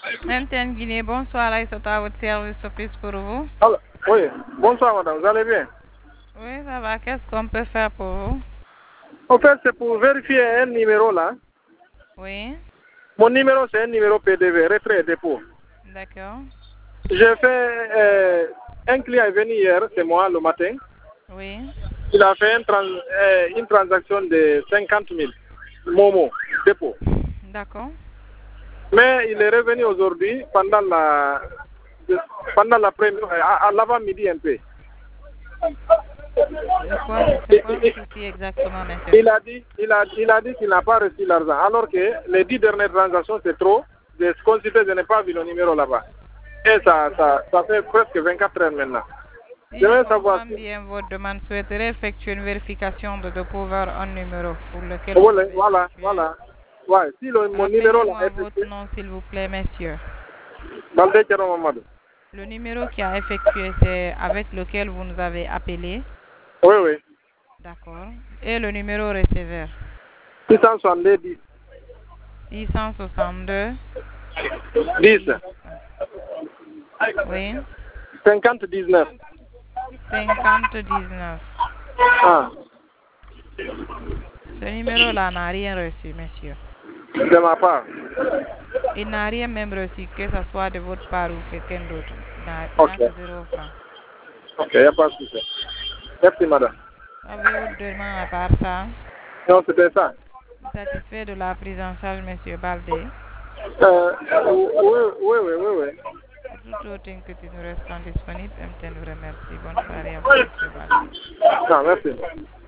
MTN Guinée, bonsoir Aïssata, à votre service office pour vous. Alors, oui, bonsoir madame, vous allez bien? Oui, ça va, qu'est-ce qu'on peut faire pour vous? En fait, c'est pour vérifier un numéro là. Oui, Mon numéro, c'est un numéro PDV, retrait et dépôt. d'accord. J'ai fait, un client est venu hier, c'est moi, le matin. Oui, Il a fait une transaction de 50 000 Momo, dépôt. d'accord. Mais il est revenu aujourd'hui pendant l'après-midi, à l'avant-midi un peu. C'est quoi le souci exactement, monsieur? Il a dit qu'il n'a pas reçu l'argent, alors que les 10 dernières transactions, c'est trop. De ce consulter, je n'ai pas vu le numéro là-bas. Et ça fait presque 24 heures maintenant. Si Je je veux savoir comprends si... bien votre demande, souhaiterait effectuer une vérification de pouvoir un numéro pour lequel vous avez Voilà. effectué. Ouais, si mon numéro là Rappelez-moi est votre effectué, nom, s'il vous plaît, monsieur. Balde Kero Mamadou. Le numéro qui a effectué, c'est avec lequel vous nous avez appelé. Oui, oui. D'accord. Et le numéro receveur? 662 662 10 6. Oui. 50 19. 50 19. Ah, Ce numéro-là n'a rien reçu, monsieur. de ma part. Il n'a rien même reçu, que ce soit de votre part ou quelqu'un d'autre. Il Ok. n'a que 0 francs. Ok, il n'y a pas de souci. Merci, madame. Avez-vous d'autres demandes à part ça? Non, c'était ça. Satisfait de la prise en charge, monsieur Baldé? Oui. Pour toute autre inquiétude, nous restons disponibles. MTN vous remercie. Bonne soirée à vous, monsieur Baldé. Non, merci.